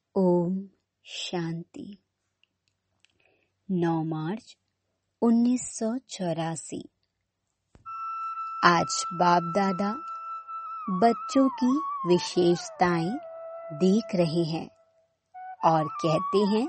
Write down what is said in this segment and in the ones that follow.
ओम शांति। 9 मार्च 1984। आज बाप दादा बच्चों की विशेषताएं देख रहे हैं और कहते हैं,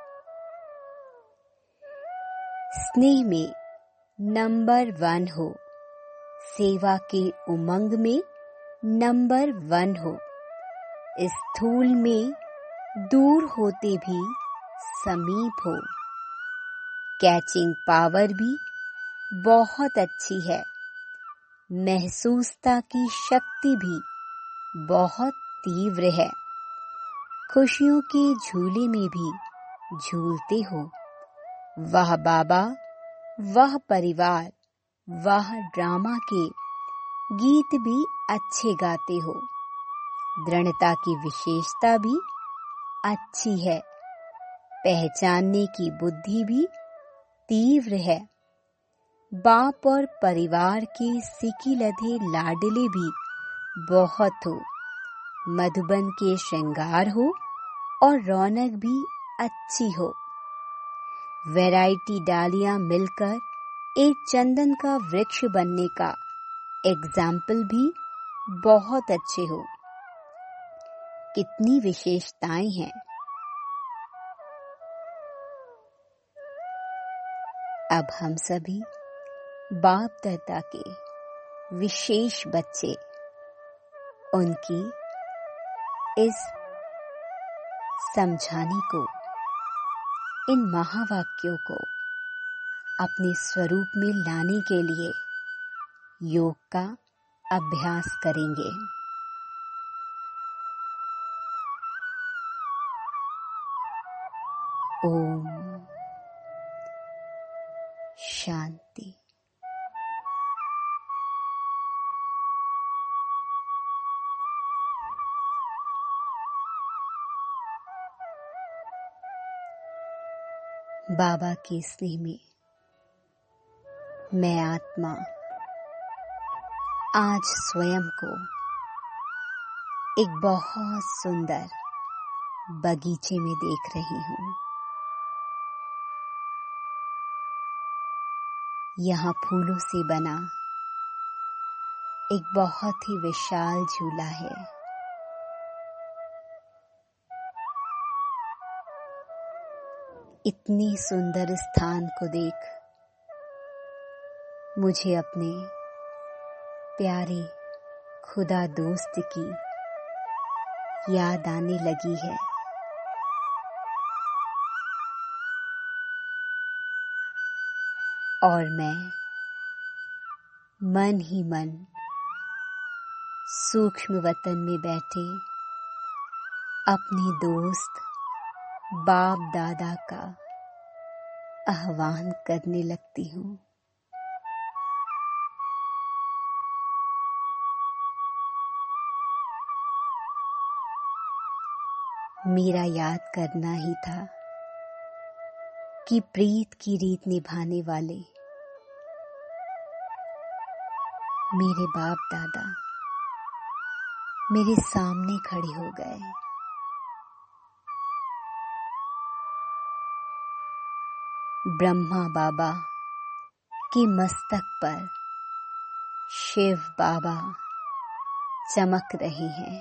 स्नेह में नंबर 1 हो, सेवा के उमंग में नंबर 1 हो, स्थूल में दूर होते भी समीप हो, कैचिंग पावर भी बहुत अच्छी है, महसूसता की शक्ति भी बहुत तीव्र है, खुशियों के झूले में भी झूलते हो, वह बाबा, वह परिवार, वह ड्रामा के गीत भी अच्छे गाते हो, दृढ़ता की विशेषता भी अच्छी है, पहचानने की बुद्धि भी तीव्र है, बाप और परिवार के सिकी लधे लाडले भी बहुत हो, मधुबन के श्रृंगार हो और रौनक भी अच्छी हो, वैरायटी डालियां मिलकर एक चंदन का वृक्ष बनने का एग्जाम्पल भी बहुत अच्छे हो। कितनी विशेषताएं हैं। अब हम सभी बाप दादा के विशेष बच्चे, उनकी इस समझाने को, इन महावाक्यों को अपने स्वरूप में लाने के लिए योग का अभ्यास करेंगे। ओम शांति। बाबा के स्नेह में मैं आत्मा आज स्वयं को एक बहुत सुंदर बगीचे में देख रही हूँ। यहाँ फूलों से बना एक बहुत ही विशाल झूला है। इतनी सुंदर स्थान को देख मुझे अपने प्यारे खुदा दोस्त की याद आने लगी है। और मैं मन ही मन सूक्ष्म वतन में बैठे अपने दोस्त बाप दादा का आह्वान करने लगती हूँ। मेरा याद करना ही था कि प्रीत की रीत निभाने वाले मेरे बाप दादा मेरे सामने खड़े हो गए। ब्रह्मा बाबा के मस्तक पर शिव बाबा चमक रहे हैं।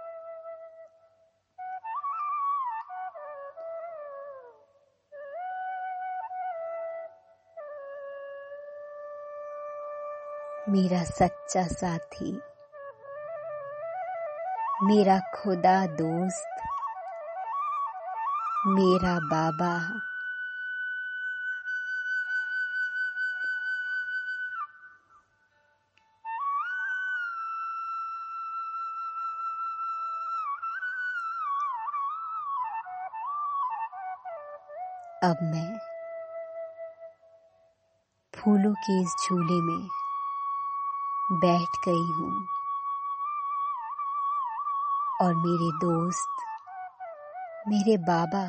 मेरा सच्चा साथी, मेरा खुदा दोस्त, मेरा बाबा अब मैं फूलों के इस झूले में बैठ गई हूँ और मेरे दोस्त, मेरे बाबा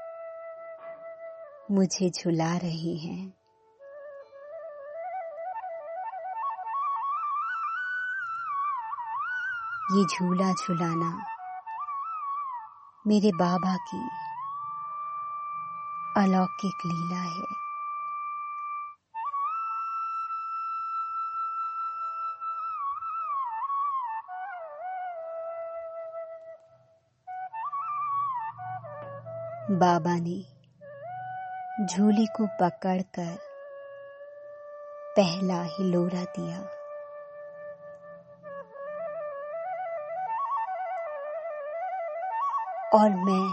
मुझे झुला रहे हैं। ये झूला झुलाना मेरे बाबा की अलौकिक लीला है। बाबा ने झूले को पकड़कर पहला हिलोरा दिया। और मैं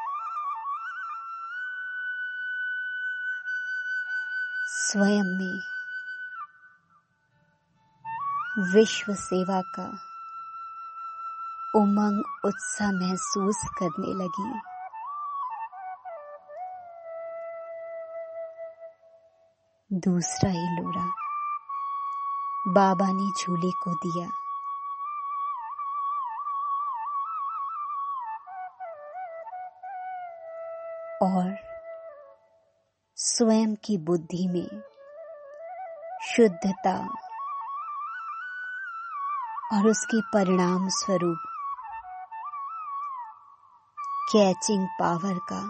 स्वयं में विश्व सेवा का उमंग उत्साह महसूस करने लगी। दूसरा हिलोरा बाबा ने झूले को दिया। और स्वयं की बुद्धि में शुद्धता और उसके परिणाम स्वरूप कैचिंग पावर का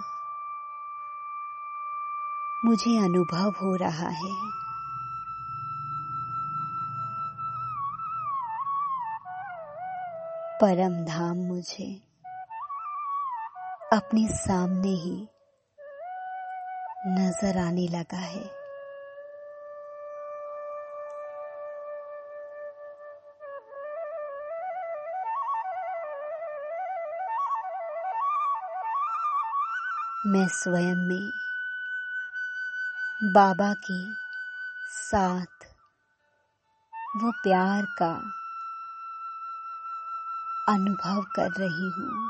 मुझे अनुभव हो रहा है। परम धाम मुझे अपने सामने ही नजर आने लगा है। मैं स्वयं में बाबा के साथ वो प्यार का अनुभव कर रही हूँ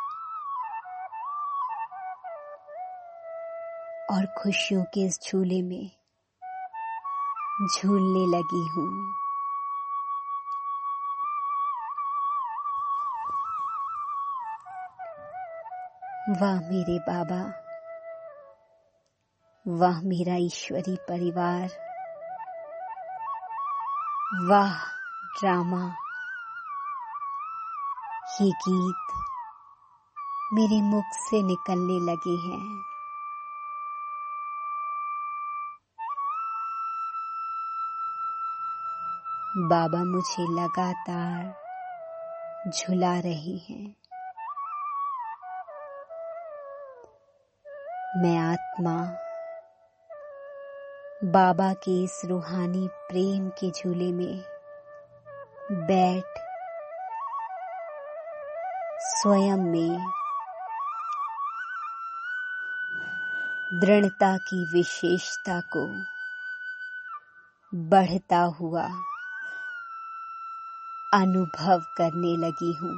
और खुशियों के इस झूले में झूलने लगी हूँ। वाह मेरे बाबा, वाह मेरा ईश्वरी परिवार, वाह ड्रामा। ये गीत मेरे मुख से निकलने लगे हैं। बाबा मुझे लगातार झुला रहे हैं। मैं आत्मा बाबा के इस रूहानी प्रेम के झूले में बैठ स्वयं में दृढ़ता की विशेषता को बढ़ता हुआ अनुभव करने लगी हूँ।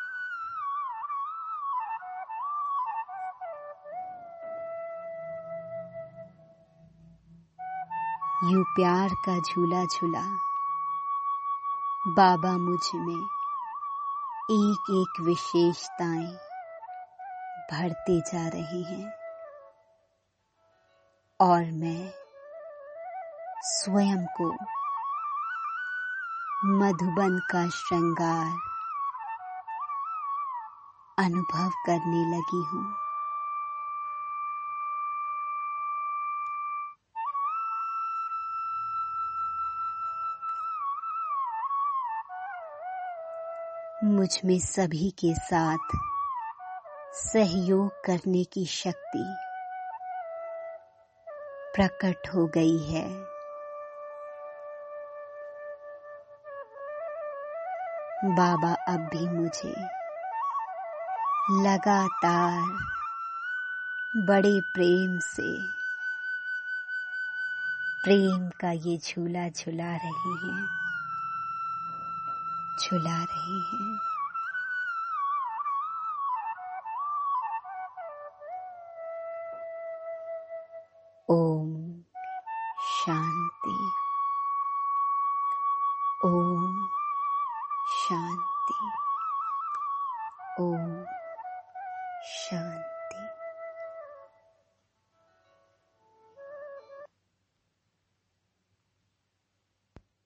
यूं प्यार का झूला झूला बाबा मुझ में एक एक विशेषताएं भरते जा रहे हैं और मैं स्वयं को मधुबन का श्रृंगार अनुभव करने लगी हूँ। मुझ में सभी के साथ सहयोग करने की शक्ति प्रकट हो गई है। बाबा अब भी मुझे लगातार बड़े प्रेम से प्रेम का ये झूला झुला रहे हैं, झुला रहे हैं। ओम